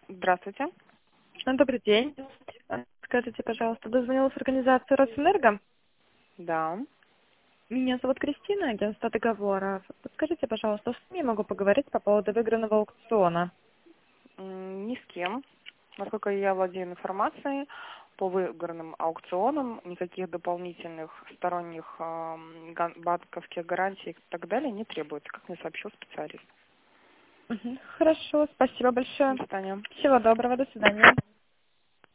Здравствуйте. Добрый день. Скажите, пожалуйста, дозвонилась в организацию Росэнерго. Да. Меня зовут Кристина, агентство договоров. Подскажите, пожалуйста, с кем я могу поговорить по поводу выигранного аукциона? Ни с кем. Насколько я владею информацией по выигранным аукционам, никаких дополнительных сторонних банковских гарантий и так далее не требуется, как мне сообщил специалист. Хорошо, спасибо До большое. свидания. Всего доброго, до свидания.